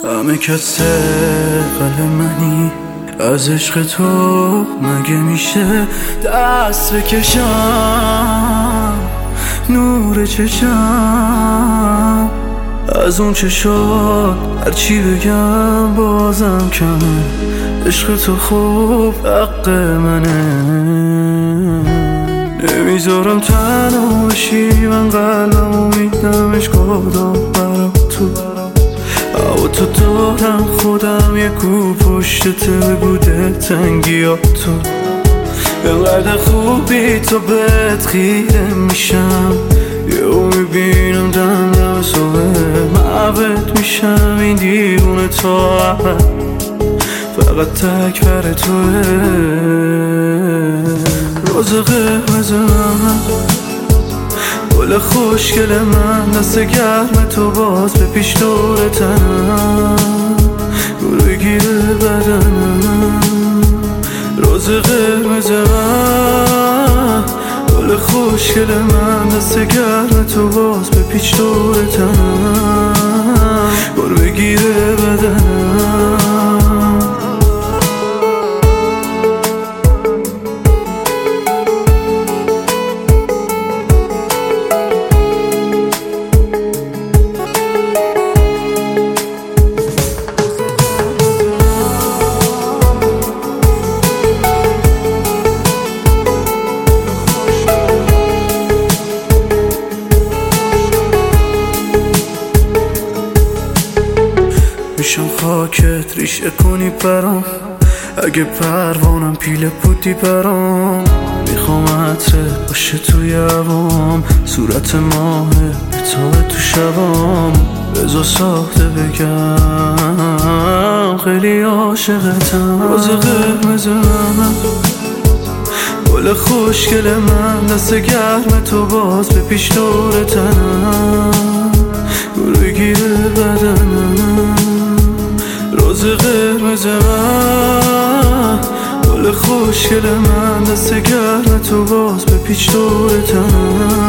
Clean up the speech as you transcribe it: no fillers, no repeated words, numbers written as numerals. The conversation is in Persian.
همه کس قلب منی، از عشق تو مگه میشه دست بکشم نور چشم از اون چشات؟ هرچی بگم بازم کمه، عشق تو خوب حق منه. نمیذارم تنها باشی، من قلبمو میدمش کدام برا تو. هوا تو دارم خودم یه کو پشتت بگوده تنگیاتو. اینقدر خوبی تو بهت خیره میشم، یهو میبینم دم صبح معبد میشم. این دیوونه تا فقط تک بر توه. روز قرمز من، گل خوشگل من، دست گرم تو باز به پیش دور تنم، گل بگیره بدنم. روز قرمز من، گل خوشگل من، دست گرم تو باز به پیش دور تنم، گل بگیره بدنم. میشم خاکت ریشه کنی برام، اگه پروانم پیله بودی برام. میخوام عطرت باشه توی هوام، صورت ماه بتابه تو شبام. بذار ساخته بگم خیلی عاشقتم. روز قرمز من، گل خوشگل من، دست گرم تو باز به پیش دور تنم، گل بگیره بدنم. روز قرمز من، گل خوشگل من، دست گرم تو باز به پیچ دور تنم،